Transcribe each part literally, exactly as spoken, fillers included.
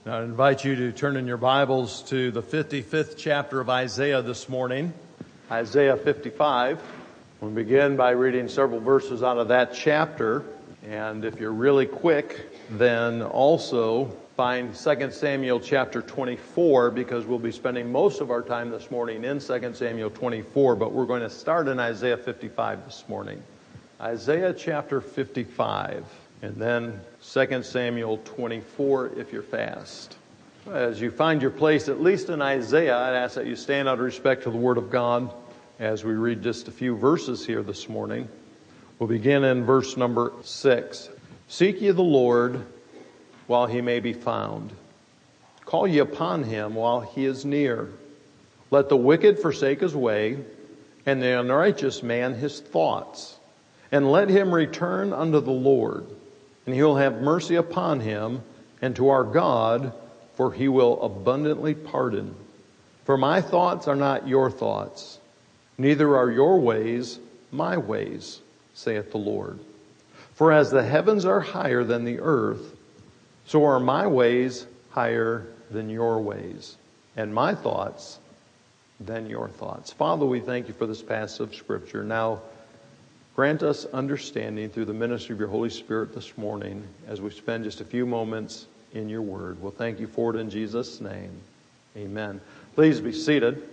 I invite you to turn in your Bibles to the fifty-fifth chapter of Isaiah this morning, Isaiah fifty-five. We'll begin by reading several verses out of that chapter. And if you're really quick, then also find Second Samuel chapter twenty-four, because we'll be spending most of our time this morning in Second Samuel twenty-four, but we're going to start in Isaiah fifty-five this morning. Isaiah chapter fifty-five. And then Second Samuel twenty-four if you're fast. As you find your place, at least in Isaiah, I'd ask that you stand out of respect to the Word of God as we read just a few verses here this morning. We'll begin in verse number six. Seek ye the Lord while he may be found. Call ye upon him while he is near. Let the wicked forsake his way, and the unrighteous man his thoughts. And let him return unto the Lord, and he will have mercy upon him, and to our God, for he will abundantly pardon. For my thoughts are not your thoughts, neither are your ways my ways, saith the Lord. For as the heavens are higher than the earth, so are my ways higher than your ways, and my thoughts than your thoughts. Father, we thank you for this passage of Scripture. Now, grant us understanding through the ministry of your Holy Spirit this morning as we spend just a few moments in your word. We'll thank you for it in Jesus' name. Amen. Please be seated.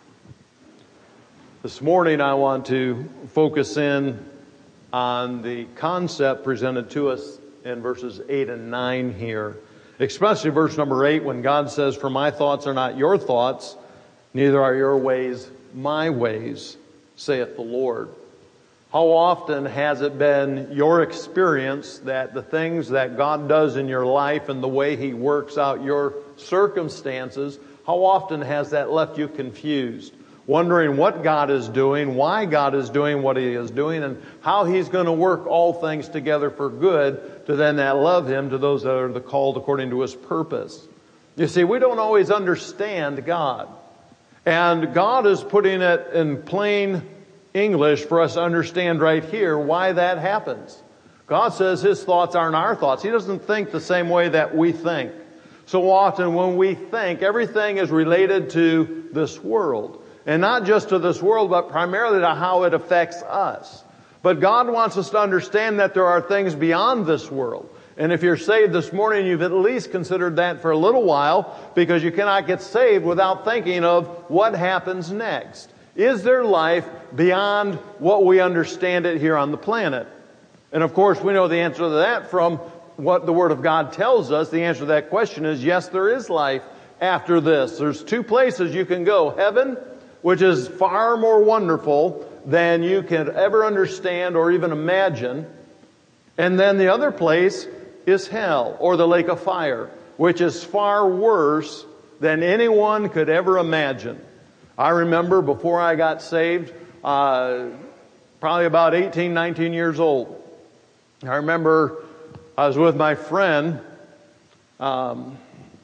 This morning I want to focus in on the concept presented to us in verses eight and nine here. Especially verse number eight, when God says, "For my thoughts are not your thoughts, neither are your ways my ways, saith the Lord." How often has it been your experience that the things that God does in your life and the way he works out your circumstances, how often has that left you confused, wondering what God is doing, why God is doing what he is doing, and how he's going to work all things together for good to them that love him, to those that are the called according to his purpose? You see, we don't always understand God. And God is putting it in plain English for us to understand right here why that happens. God says his thoughts aren't our thoughts. He doesn't think the same way that we think. So often when we think, everything is related to this world. And not just to this world, but primarily to how it affects us. But God wants us to understand that there are things beyond this world. And if you're saved this morning, you've at least considered that for a little while, because you cannot get saved without thinking of what happens next. Is there life beyond what we understand it here on the planet? And of course, we know the answer to that from what the Word of God tells us. The answer to that question is yes, there is life after this. There's two places you can go. Heaven, which is far more wonderful than you can ever understand or even imagine. And then the other place is hell, or the lake of fire, which is far worse than anyone could ever imagine. I remember before I got saved, uh, probably about eighteen, nineteen years old. I remember I was with my friend, um,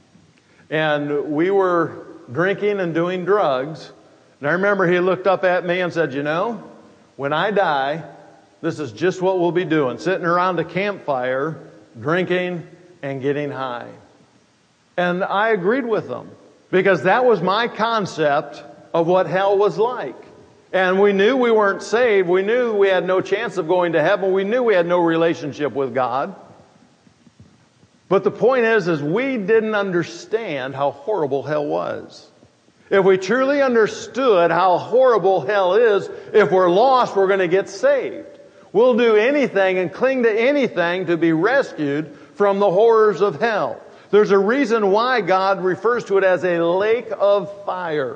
and we were drinking and doing drugs. And I remember he looked up at me and said, "You know, when I die, this is just what we'll be doing, sitting around a campfire, drinking and getting high." And I agreed with him, because that was my concept of what hell was like. And we knew we weren't saved. We knew we had no chance of going to heaven. We knew we had no relationship with God. But the point is, is we didn't understand how horrible hell was. If we truly understood how horrible hell is, if we're lost, we're going to get saved. We'll do anything and cling to anything to be rescued from the horrors of hell. There's a reason why God refers to it as a lake of fire.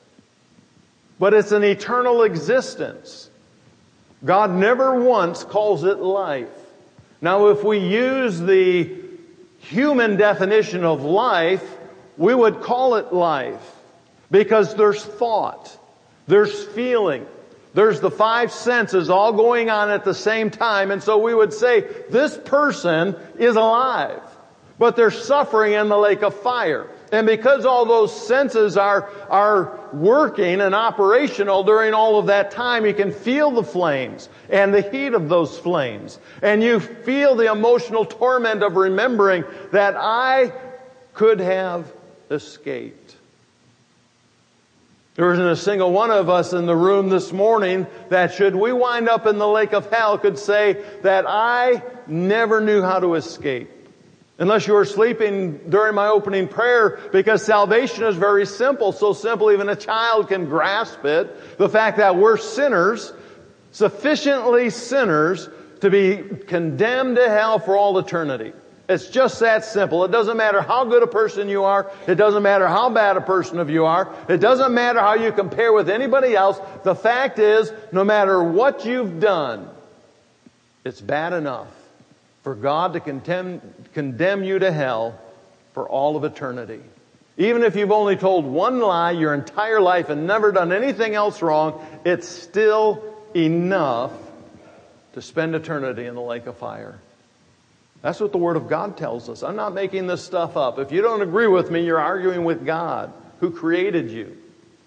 But it's an eternal existence. God never once calls it life. Now, if we use the human definition of life, we would call it life. Because there's thought, there's feeling, there's the five senses all going on at the same time. And so we would say, this person is alive, but they're suffering in the lake of fire. And because all those senses are, are working and operational during all of that time, you can feel the flames and the heat of those flames. And you feel the emotional torment of remembering that I could have escaped. There isn't a single one of us in the room this morning that, should we wind up in the lake of hell, could say that I never knew how to escape. Unless you were sleeping during my opening prayer, because salvation is very simple, so simple even a child can grasp it. The fact that we're sinners, sufficiently sinners to be condemned to hell for all eternity. It's just that simple. It doesn't matter how good a person you are. It doesn't matter how bad a person of you are. It doesn't matter how you compare with anybody else. The fact is, no matter what you've done, it's bad enough for God to condemn, condemn you to hell for all of eternity. Even if you've only told one lie your entire life and never done anything else wrong, it's still enough to spend eternity in the lake of fire. That's what the Word of God tells us. I'm not making this stuff up. If you don't agree with me, you're arguing with God, who created you.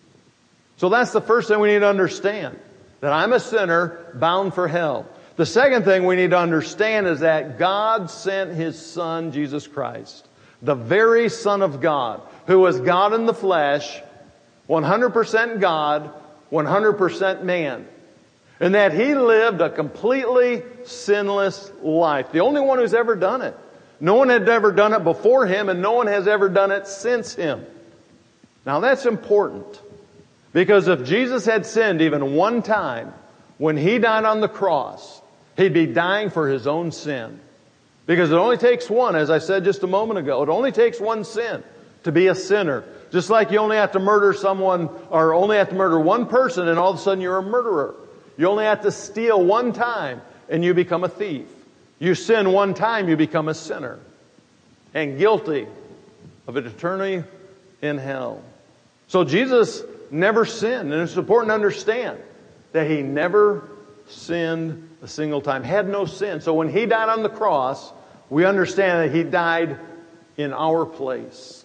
So that's the first thing we need to understand, that I'm a sinner bound for hell. The second thing we need to understand is that God sent His Son, Jesus Christ, the very Son of God, who was God in the flesh, one hundred percent God, one hundred percent man. And that He lived a completely sinless life. The only one who's ever done it. No one had ever done it before Him, and no one has ever done it since Him. Now that's important. Because if Jesus had sinned even one time, when He died on the cross, He'd be dying for His own sin. Because it only takes one, as I said just a moment ago, it only takes one sin to be a sinner. Just like you only have to murder someone, or only have to murder one person, and all of a sudden you're a murderer. You only have to steal one time and you become a thief. You sin one time, you become a sinner and guilty of an eternity in hell. So Jesus never sinned, and it's important to understand that He never sinned a single time, had no sin. So when He died on the cross, we understand that He died in our place.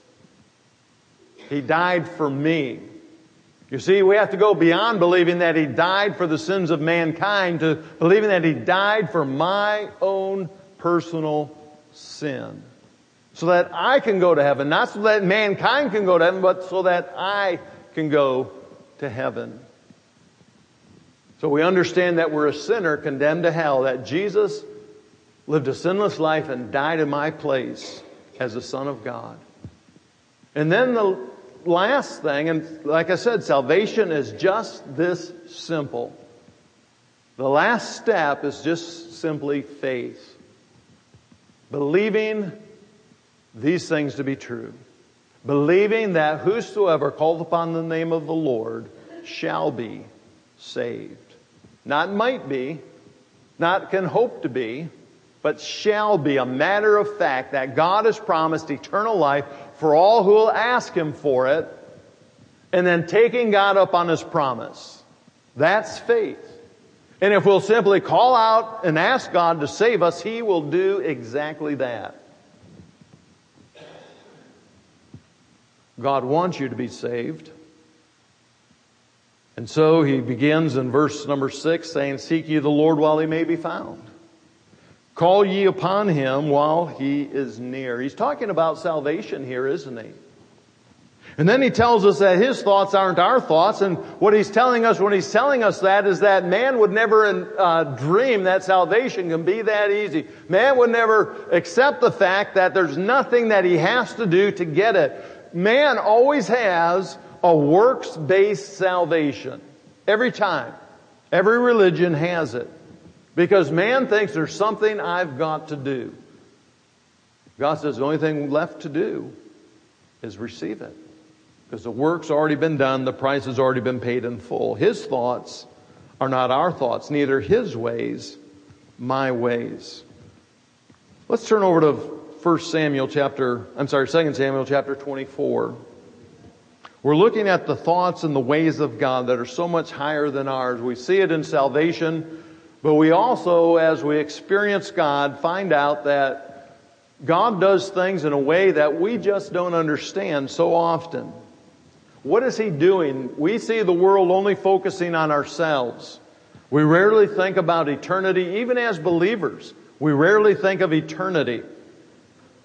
He died for me. You see, we have to go beyond believing that He died for the sins of mankind to believing that He died for my own personal sin. So that I can go to heaven. Not so that mankind can go to heaven, but so that I can go to heaven. So we understand that we're a sinner condemned to hell, that Jesus lived a sinless life and died in my place as the Son of God. And then the last thing, and like I said, salvation is just this simple. The last step is just simply faith. Believing these things to be true. Believing that whosoever calleth upon the name of the Lord shall be saved. Not might be, not can hope to be, but shall be, a matter of fact that God has promised eternal life for all who will ask Him for it, and then taking God up on His promise. That's faith. And if we'll simply call out and ask God to save us, He will do exactly that. God wants you to be saved. And so He begins in verse number six saying, "Seek ye the Lord while He may be found. Call ye upon Him while He is near." He's talking about salvation here, isn't He? And then He tells us that His thoughts aren't our thoughts. And what He's telling us when He's telling us that is that man would never uh, dream that salvation can be that easy. Man would never accept the fact that there's nothing that he has to do to get it. Man always has a works-based salvation. Every time. Every religion has it. Because man thinks there's something I've got to do. God says the only thing left to do is receive it. Because the work's already been done, the price has already been paid in full. His thoughts are not our thoughts, neither His ways, my ways. Let's turn over to First Samuel chapter, I'm sorry, Second Samuel chapter twenty-four. We're looking at the thoughts and the ways of God that are so much higher than ours. We see it in salvation, but we also, as we experience God, find out that God does things in a way that we just don't understand so often. What is He doing? We see the world only focusing on ourselves. We rarely think about eternity, even as believers. We rarely think of eternity.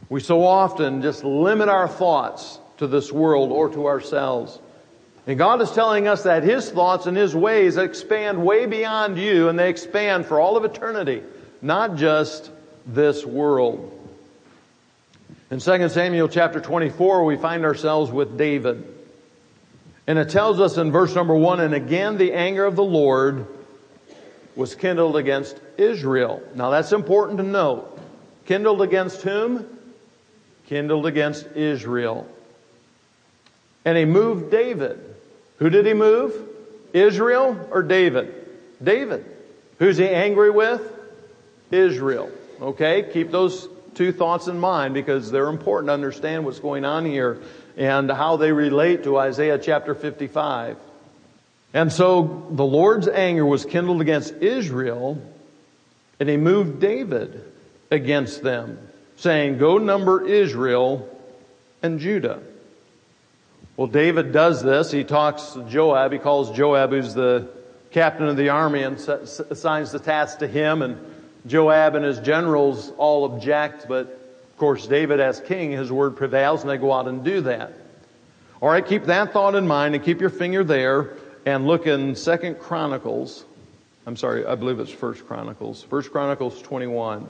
We so often just limit our thoughts to this world or to ourselves. And God is telling us that His thoughts and His ways expand way beyond you, and they expand for all of eternity, not just this world. In Second Samuel chapter twenty-four, we find ourselves with David. And it tells us in verse number one, and again the anger of the Lord was kindled against Israel. Now that's important to note. Kindled against whom? Kindled against Israel. And He moved David. Who did He move? Israel or David? David. Who's He angry with? Israel. Okay? Keep those two thoughts in mind because they're important to understand what's going on here and how they relate to Isaiah chapter fifty-five. And so the Lord's anger was kindled against Israel, and He moved David against them, saying, go number Israel and Judah. Well, David does this. He talks to Joab. He calls Joab, who's the captain of the army, and assigns the task to him. And Joab and his generals all object, but of course David as king, his word prevails, and they go out and do that. All right, keep that thought in mind and keep your finger there and look in Second Chronicles. I'm sorry, I believe it's First Chronicles. First Chronicles twenty-one.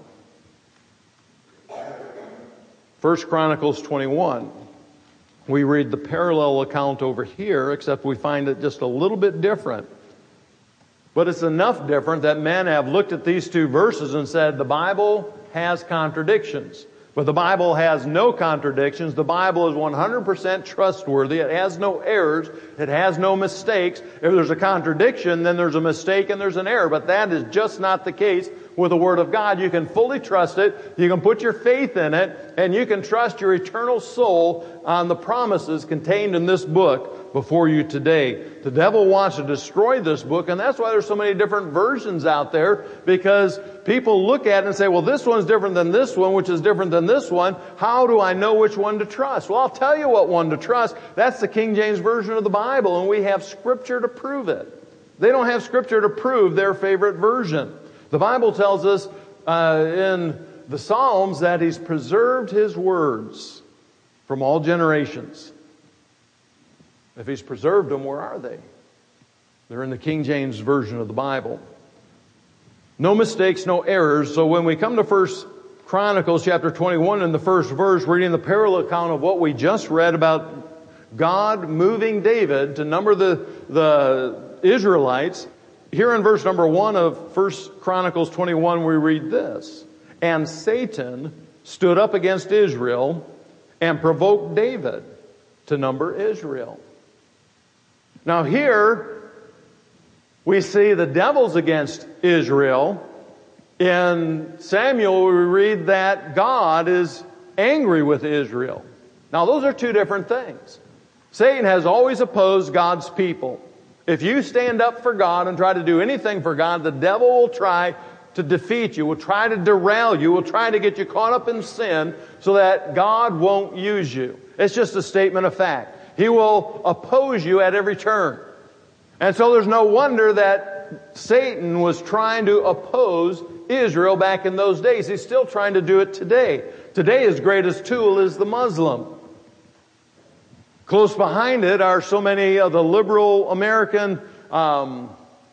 First Chronicles twenty-one. We read the parallel account over here, except we find it just a little bit different. But it's enough different that men have looked at these two verses and said the Bible has contradictions. But the Bible has no contradictions. The Bible is one hundred percent trustworthy. It has no errors. It has no mistakes. If there's a contradiction, then there's a mistake and there's an error. But that is just not the case with the Word of God. You can fully trust it. You can put your faith in it. And you can trust your eternal soul on the promises contained in this book before you today. The devil wants to destroy this book, and that's why there's so many different versions out there, because people look at it and say, well, this one's different than this one, which is different than this one. How do I know which one to trust? Well, I'll tell you what one to trust. That's the King James Version of the Bible, and we have Scripture to prove it. They don't have Scripture to prove their favorite version. The Bible tells us uh, in the Psalms that He's preserved His words from all generations. If He's preserved them, where are they? They're in the King James Version of the Bible. No mistakes, no errors. So when we come to First Chronicles chapter twenty-one in the first verse, reading the parallel account of what we just read about God moving David to number the, the Israelites, here in verse number one of First Chronicles twenty-one, we read this. And Satan stood up against Israel and provoked David to number Israel. Now here, we see the devil's against Israel. In Samuel, we read that God is angry with Israel. Now those are two different things. Satan has always opposed God's people. If you stand up for God and try to do anything for God, the devil will try to defeat you, will try to derail you, will try to get you caught up in sin so that God won't use you. It's just a statement of fact. He will oppose you at every turn. And so there's no wonder that Satan was trying to oppose Israel back in those days. He's still trying to do it today. Today his greatest tool is the Muslim. Close behind it are so many of the liberal American um,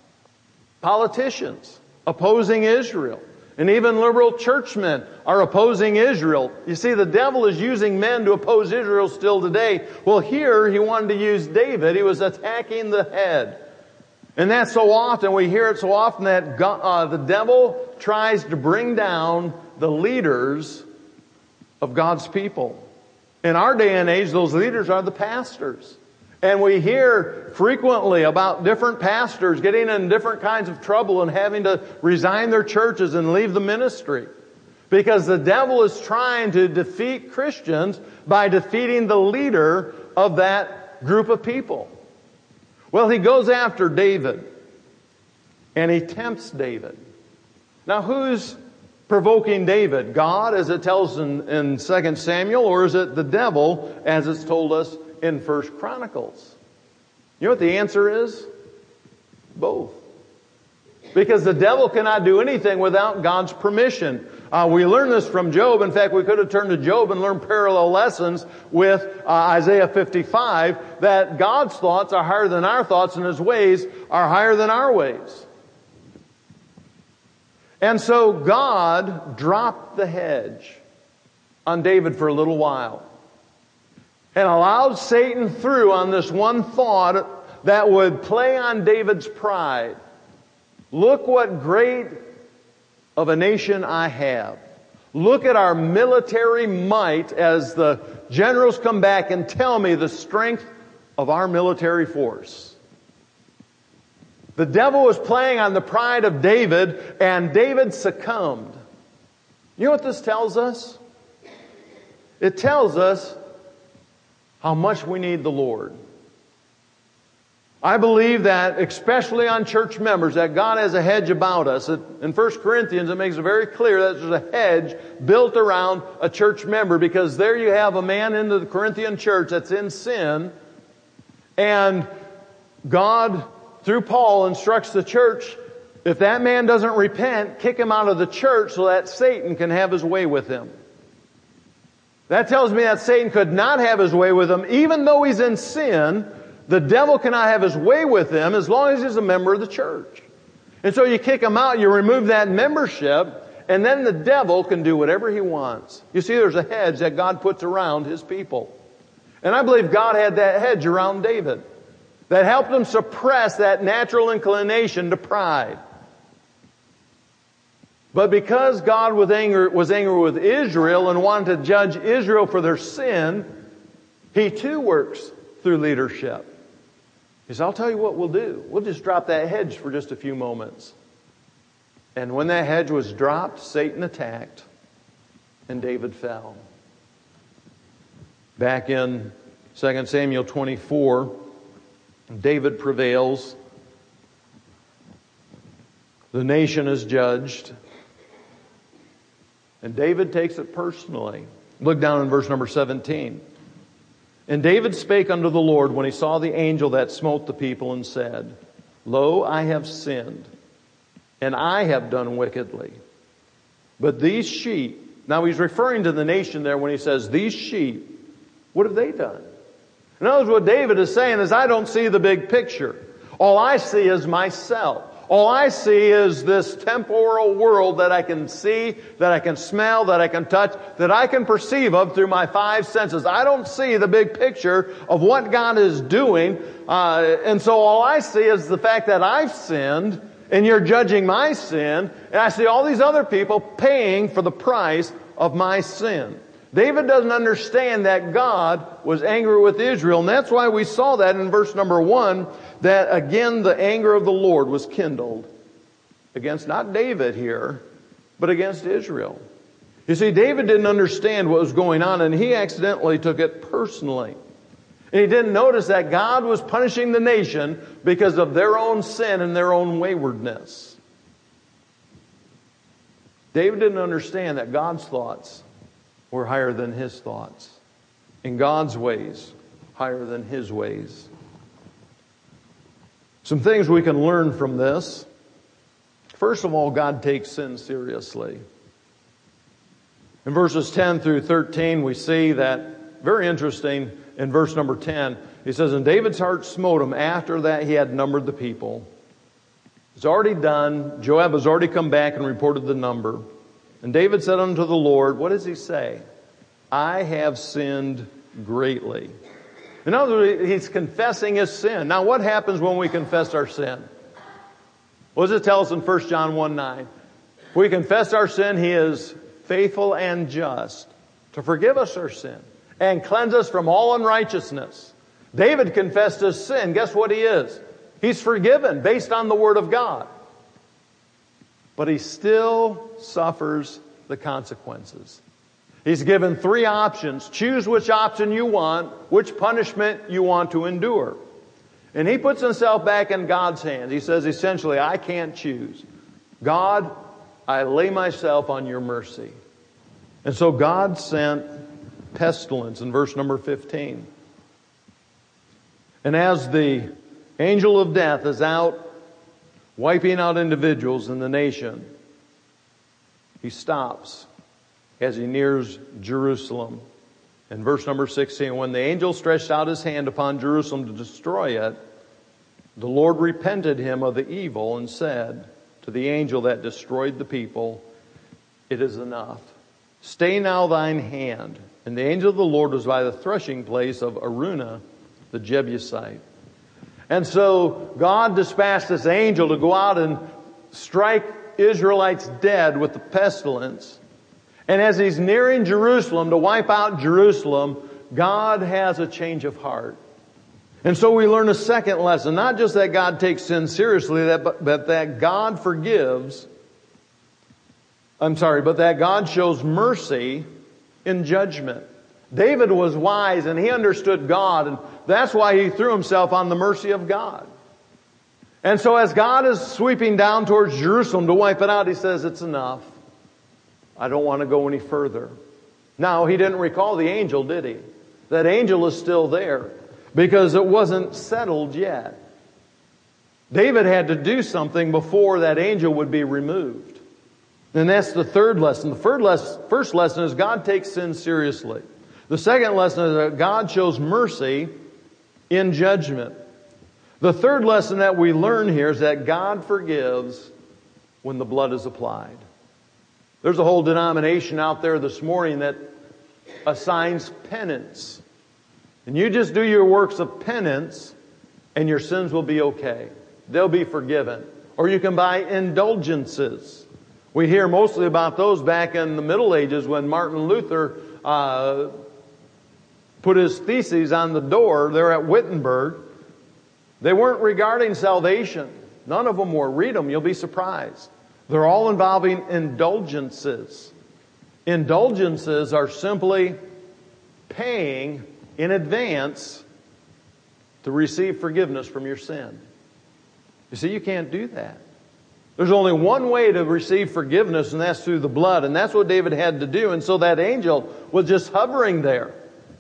politicians opposing Israel. And even liberal churchmen are opposing Israel. You see, the devil is using men to oppose Israel still today. Well, here he wanted to use David. He was attacking the head. And that's so often, we hear it so often that God, uh, the devil tries to bring down the leaders of God's people. In our day and age, those leaders are the pastors. And we hear frequently about different pastors getting in different kinds of trouble and having to resign their churches and leave the ministry. Because the devil is trying to defeat Christians by defeating the leader of that group of people. Well, he goes after David. And he tempts David. Now, who's provoking David? God, as it tells in, in Second Samuel, or is it the devil, as it's told us in First Chronicles? You know what the answer is? Both. Because the devil cannot do anything without God's permission. Uh, we learn this from Job. In fact, we could have turned to Job and learned parallel lessons with uh, Isaiah fifty-five, that God's thoughts are higher than our thoughts and His ways are higher than our ways. And so God dropped the hedge on David for a little while and allowed Satan through on this one thought that would play on David's pride. Look what great of a nation I have. Look at our military might as the generals come back and tell me the strength of our military force. The devil was playing on the pride of David, and David succumbed. You know what this tells us? It tells us how much we need the Lord. I believe that, especially on church members, that God has a hedge about us. In First Corinthians, it makes it very clear that there's a hedge built around a church member, because there you have a man in the Corinthian church that's in sin, and God, through Paul, instructs the church, if that man doesn't repent, kick him out of the church so that Satan can have his way with him. That tells me that Satan could not have his way with him, even though he's in sin. The devil cannot have his way with him as long as he's a member of the church. And so you kick him out, you remove that membership, and then the devil can do whatever he wants. You see, there's a hedge that God puts around His people. And I believe God had that hedge around David that helped him suppress that natural inclination to pride. But because God was angry, was angry with Israel and wanted to judge Israel for their sin, He too works through leadership. He says, I'll tell you what we'll do. We'll just drop that hedge for just a few moments. And when that hedge was dropped, Satan attacked, and David fell. Back in Second Samuel twenty-four, David prevails. The nation is judged. And David takes it personally. Look down in verse number seventeen. And David spake unto the Lord when he saw the angel that smote the people, and said, Lo, I have sinned, and I have done wickedly. But these sheep, now he's referring to the nation there when he says, these sheep, what have they done? In other words, what David is saying is, I don't see the big picture. All I see is myself. All I see is this temporal world that I can see, that I can smell, that I can touch, that I can perceive of through my five senses. I don't see the big picture of what God is doing. Uh, and so all I see is the fact that I've sinned, and you're judging my sin, and I see all these other people paying for the price of my sin. David doesn't understand that God was angry with Israel, and that's why we saw that in verse number one, that again the anger of the Lord was kindled against not David here, but against Israel. You see, David didn't understand what was going on, and he accidentally took it personally. And he didn't notice that God was punishing the nation because of their own sin and their own waywardness. David didn't understand that God's thoughts were higher than his thoughts, and God's ways higher than his ways. Some things we can learn from this. First of all, God takes sin seriously. In verses ten through thirteen, we see that, very interesting, in verse number ten, he says, And David's heart smote him after that he had numbered the people. It's already done. Joab has already come back and reported the number. And David said unto the Lord, what does he say? I have sinned greatly. In other words, he's confessing his sin. Now, what happens when we confess our sin? What does it tell us in First John one nine? If we confess our sin, He is faithful and just to forgive us our sin and cleanse us from all unrighteousness. David confessed his sin. Guess what he is? He's forgiven based on the Word of God. But he still suffers the consequences. He's given three options. Choose which option you want, which punishment you want to endure. And he puts himself back in God's hands. He says essentially, I can't choose. God, I lay myself on your mercy. And so God sent pestilence in verse number fifteen. And as the angel of death is out wiping out individuals in the nation, he stops as he nears Jerusalem. In verse number sixteen, when the angel stretched out his hand upon Jerusalem to destroy it, the Lord repented him of the evil and said to the angel that destroyed the people, "It is enough. Stay now thine hand." And the angel of the Lord was by the threshing place of Araunah the Jebusite. And so God dispatched this angel to go out and strike Israelites dead with the pestilence. And as he's nearing Jerusalem to wipe out Jerusalem, God has a change of heart. And so we learn a second lesson, not just that God takes sin seriously, but that God forgives. I'm sorry, but that God shows mercy in judgment. David was wise and he understood God, and that's why he threw himself on the mercy of God. And so as God is sweeping down towards Jerusalem to wipe it out, he says, "It's enough. I don't want to go any further." Now, he didn't recall the angel, did he? That angel is still there because it wasn't settled yet. David had to do something before that angel would be removed. And that's the third lesson. The third les- first lesson is God takes sin seriously. The second lesson is that God shows mercy in judgment. The third lesson that we learn here is that God forgives when the blood is applied. There's a whole denomination out there this morning that assigns penance. And you just do your works of penance and your sins will be okay. They'll be forgiven. Or you can buy indulgences. We hear mostly about those back in the Middle Ages when Martin Luther uh, put his theses on the door there at Wittenberg. They weren't regarding salvation. None of them were. Read them, you'll be surprised. They're all involving indulgences. Indulgences are simply paying in advance to receive forgiveness from your sin. You see, you can't do that. There's only one way to receive forgiveness, and that's through the blood. And that's what David had to do. And so that angel was just hovering there.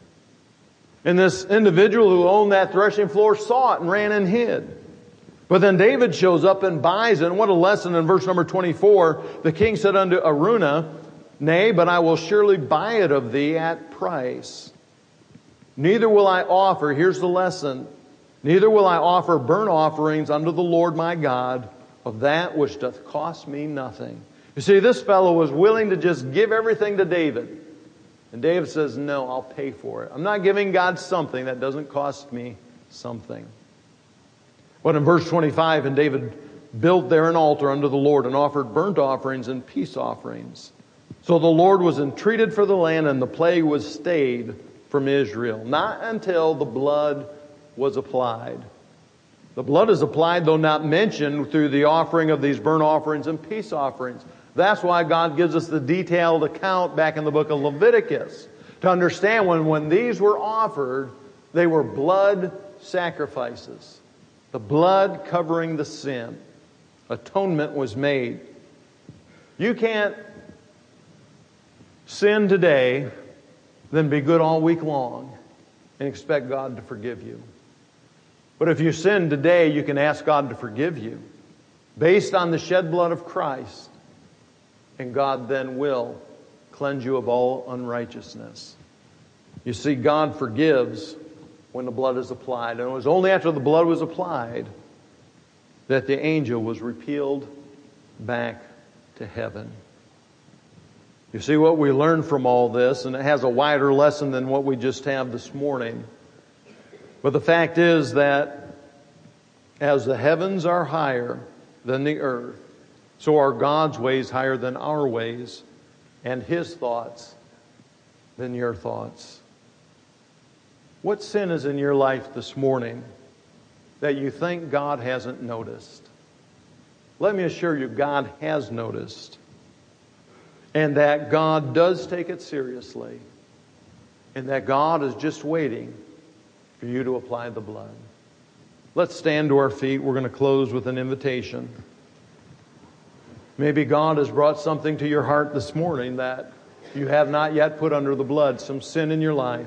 And this individual who owned that threshing floor saw it and ran and hid. But then David shows up and buys it. And what a lesson in verse number twenty-four. The king said unto Araunah, "Nay, but I will surely buy it of thee at price. Neither will I offer," here's the lesson, "neither will I offer burnt offerings unto the Lord my God of that which doth cost me nothing." You see, this fellow was willing to just give everything to David. And David says, "No, I'll pay for it. I'm not giving God something that doesn't cost me something." But in verse twenty-five, and David built there an altar unto the Lord and offered burnt offerings and peace offerings. So the Lord was entreated for the land, and the plague was stayed from Israel. Not until the blood was applied. The blood is applied, though not mentioned, through the offering of these burnt offerings and peace offerings. That's why God gives us the detailed account back in the book of Leviticus. To understand when, when these were offered, they were blood sacrifices. The blood covering the sin. Atonement was made. You can't sin today, then be good all week long and expect God to forgive you. But if you sin today, you can ask God to forgive you based on the shed blood of Christ. And God then will cleanse you of all unrighteousness. You see, God forgives when the blood is applied. And it was only after the blood was applied that the angel was repealed back to heaven. You see what we learn from all this, and it has a wider lesson than what we just have this morning. But the fact is that as the heavens are higher than the earth, so are God's ways higher than our ways, and His thoughts than your thoughts. What sin is in your life this morning that you think God hasn't noticed? Let me assure you, God has noticed. And that God does take it seriously. And that God is just waiting for you to apply the blood. Let's stand to our feet. We're going to close with an invitation. Maybe God has brought something to your heart this morning that you have not yet put under the blood, some sin in your life.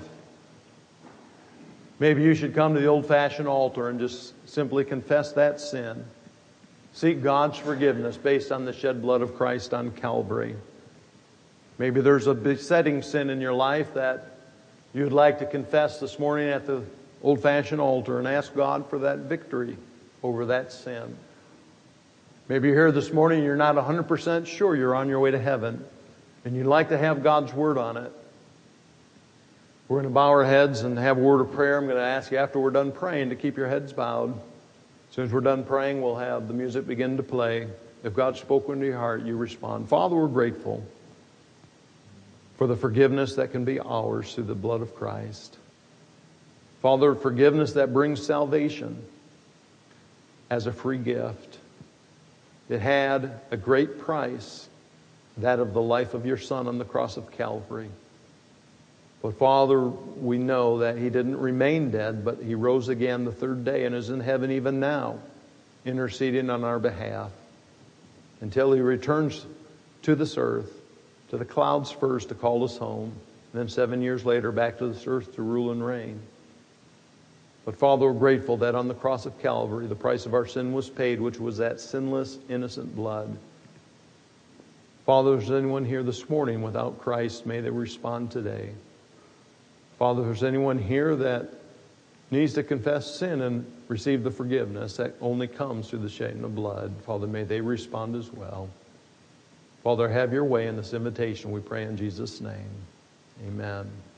Maybe you should come to the old-fashioned altar and just simply confess that sin. Seek God's forgiveness based on the shed blood of Christ on Calvary. Maybe there's a besetting sin in your life that you'd like to confess this morning at the old-fashioned altar and ask God for that victory over that sin. Maybe you're here this morning and you're not one hundred percent sure you're on your way to heaven, and you'd like to have God's word on it. We're going to bow our heads and have a word of prayer. I'm going to ask you after we're done praying to keep your heads bowed. As soon as we're done praying, we'll have the music begin to play. If God's spoken to your heart, you respond. Father, we're grateful for the forgiveness that can be ours through the blood of Christ. Father, forgiveness that brings salvation as a free gift. It had a great price, that of the life of your Son on the cross of Calvary. But Father, we know that He didn't remain dead, but He rose again the third day and is in heaven even now, interceding on our behalf until He returns to this earth, to the clouds first to call us home, and then seven years later back to this earth to rule and reign. But Father, we're grateful that on the cross of Calvary, the price of our sin was paid, which was that sinless, innocent blood. Father, if there's anyone here this morning without Christ, may they respond today. Father, if there's anyone here that needs to confess sin and receive the forgiveness that only comes through the shedding of blood, Father, may they respond as well. Father, have your way in this invitation, we pray in Jesus' name. Amen.